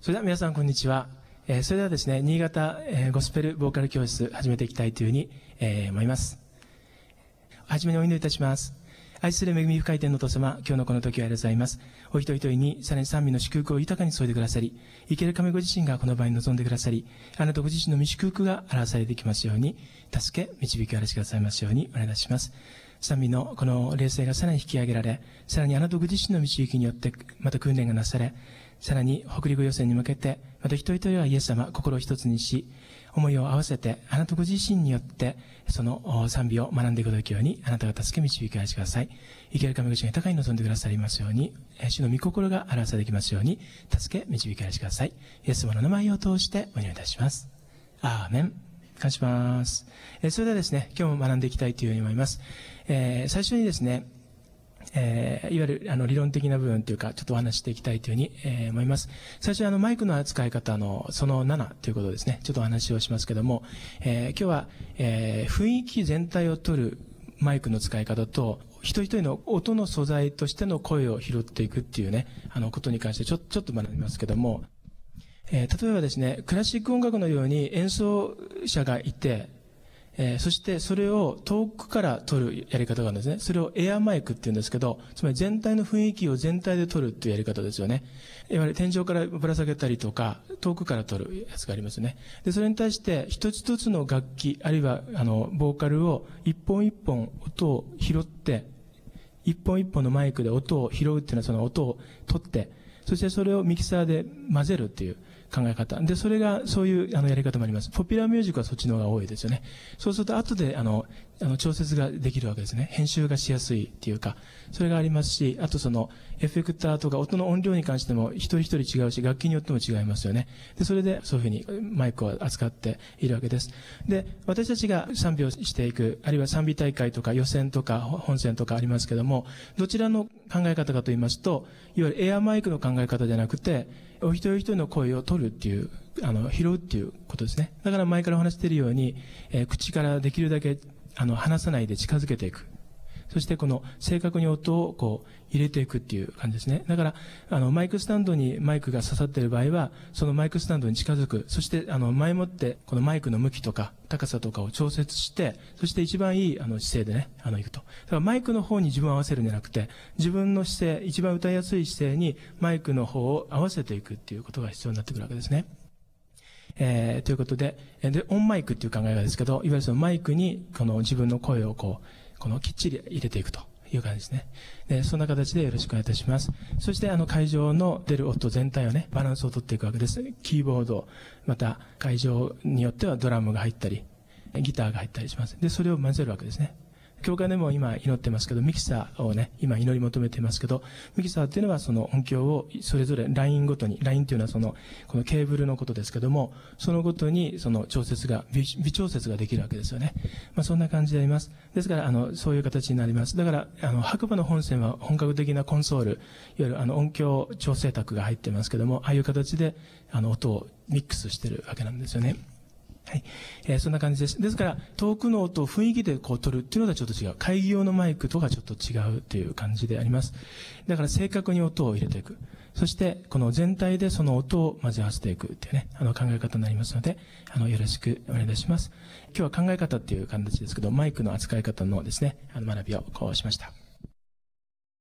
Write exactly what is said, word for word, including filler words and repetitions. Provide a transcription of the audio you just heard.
それでは皆さんこんにちは。えー、それではですね、新潟、えー、ゴスペルボーカル教室始めていきたいというふうに、えー、思います。はじめにお祈りいたします。愛する恵み深い天のお父様、今日のこの時はありがとうございます。お一人一人にさらに賛美の祝福を豊かに添えてくださり、生ける神ご自身がこの場に臨んでくださり、あなたご自身の御祝福が表されていきますように、助け、導きをしてくださいますようにお願いいたします。賛美のこの霊性がさらに引き上げられ、さらにあなたご自身の導きによって、また訓練がなされ、さらに北陸予選に向けて、また一人一人はイエス様、心を一つにし、思いを合わせて、あなたご自身によって、その賛美を学んでいくことができるように、あなたが助け導きをしてください。生ける神ご自身が豊かに望んでくださりますように、主の御心が表されてきますように、助け導きをしてください。イエス様の名前を通してお祈りいたします。アーメン。感謝します。それではですね、今日も学んでいきたいというふうに思います。えー、最初にですね、えー、いわゆるあの理論的な部分というか、ちょっとお話していきたいというふうに、えー、思います。最初にあのマイクの扱い方のそのななということですね、ちょっとお話をしますけども、えー、今日は、えー、雰囲気全体を取るマイクの使い方と、一人一人の音の素材としての声を拾っていくっていうね、あのことに関してちょちょっと学びますけども、えー、例えばですね、クラシック音楽のように演奏者がいて、えー、そしてそれを遠くから撮るやり方があるんですね。それをエアマイクって言うんですけど、つまり全体の雰囲気を全体で撮るっていうやり方ですよね。いわゆる天井からぶら下げたりとか、遠くから撮るやつがありますね。で、それに対して一つ一つの楽器、あるいはあの、ボーカルを一本一本音を拾って、一本一本のマイクで音を拾うっていうのはその音を取って、そしてそれをミキサーで混ぜるっていう考え方。で、それが、そういう、あの、やり方もあります。ポピュラーミュージックはそっちの方が多いですよね。そうすると、後で、あの、あの、調節ができるわけですね。編集がしやすいっていうか、それがありますし、あとその、エフェクターとか音の音量に関しても、一人一人違うし、楽器によっても違いますよね。で、それで、そういうふうに、マイクを扱っているわけです。で、私たちが賛美をしていく、あるいは賛美大会とか予選とか本戦とかありますけども、どちらの考え方かと言いますと、いわゆるエアマイクの考え方じゃなくて、お一人一人の声を取るっていう、あの、拾うっていうことですね。だから前からお話しているように、えー、口からできるだけ、あの、離さないで近づけていく。そしてこの正確に音をこう入れていくっていう感じですね。だから、あの、マイクスタンドにマイクが刺さっている場合は、そのマイクスタンドに近づく。そして、あの、前もってこのマイクの向きとか高さとかを調節して、そして一番いいあの姿勢でね、あの、行くと。だからマイクの方に自分を合わせるんじゃなくて、自分の姿勢、一番歌いやすい姿勢にマイクの方を合わせていくっていうことが必要になってくるわけですね。えー、ということで、で、オンマイクっていう考え方ですけど、いわゆるそのマイクにこの自分の声をこう、このきっちり入れていくという感じですね。で、そんな形でよろしくお願いいたします。そしてあの会場の出る音全体をね、バランスを取っていくわけです。キーボード、また会場によってはドラムが入ったり、ギターが入ったりします。で、それを混ぜるわけですね。教会でも今祈ってますけど、ミキサーをね、今祈り求めていますけど、ミキサーっていうのはその音響をそれぞれラインごとに、ラインっていうのはその、このケーブルのことですけども、そのごとにその調節が、微、微調節ができるわけですよね。まあそんな感じであります。ですから、あの、そういう形になります。だから、あの、白馬の本線は本格的なコンソール、いわゆるあの音響調整卓が入っていますけども、ああいう形で、あの、音をミックスしてるわけなんですよね。はい。えー、そんな感じです。ですから、遠くの音を雰囲気でこう取るっていうのとはちょっと違う。会議用のマイクとはちょっと違うという感じであります。だから正確に音を入れていく。そして、この全体でその音を混ぜ合わせていくっていうね、あの考え方になりますので、あの、よろしくお願いいたします。今日は考え方っていう形ですけど、マイクの扱い方のですね、あの学びをこうしました。